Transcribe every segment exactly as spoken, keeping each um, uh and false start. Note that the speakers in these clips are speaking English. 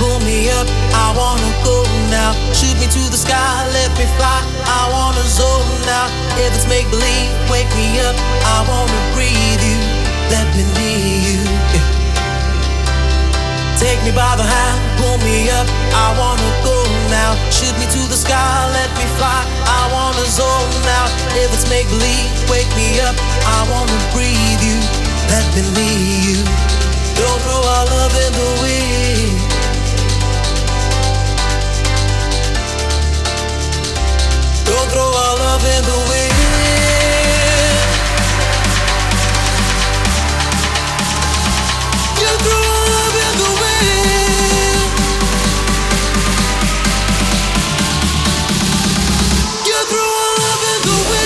pull me up, I wanna go now. Shoot me to the sky, let me fly, I wanna zone now. If it's make believe, wake me up, I wanna breathe you, let me near you. Yeah. Take me by the hand, pull me up, I wanna go now. Shoot me to the sky, let me fly, I wanna zone now. If it's make believe, wake me up, I wanna breathe you, let me near you. Don't throw our love in the wind. Don't throw our love in the wind. You throw our love in the wind. You throw our love in the wind.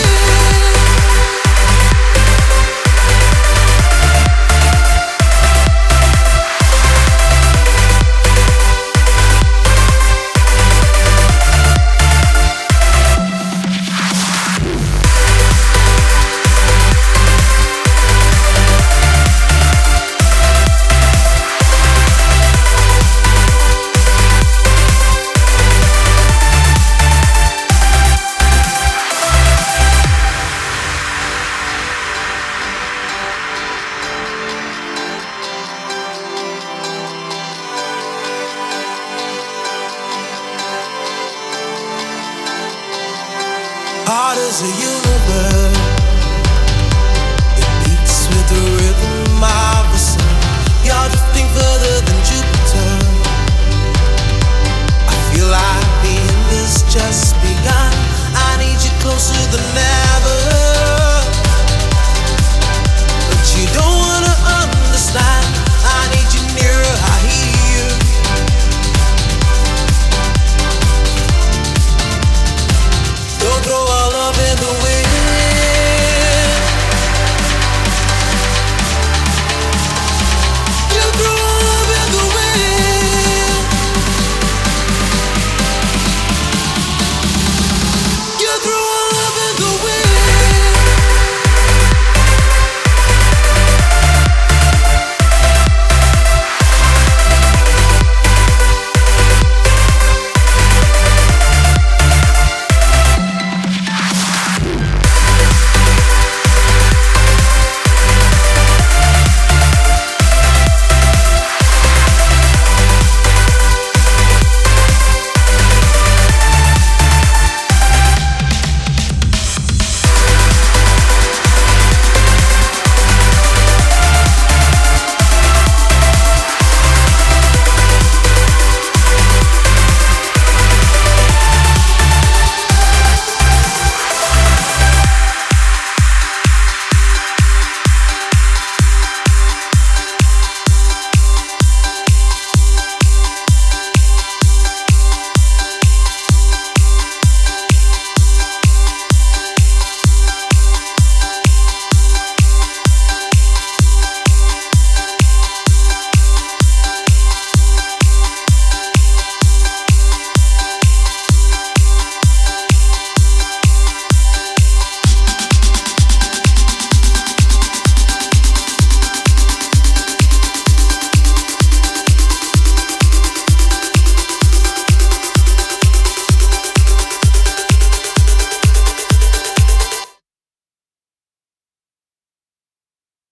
Heart is a universe. It beats with the rhythm of the sun. You're drifting further than Jupiter. I feel like the end has just begun. I need you closer than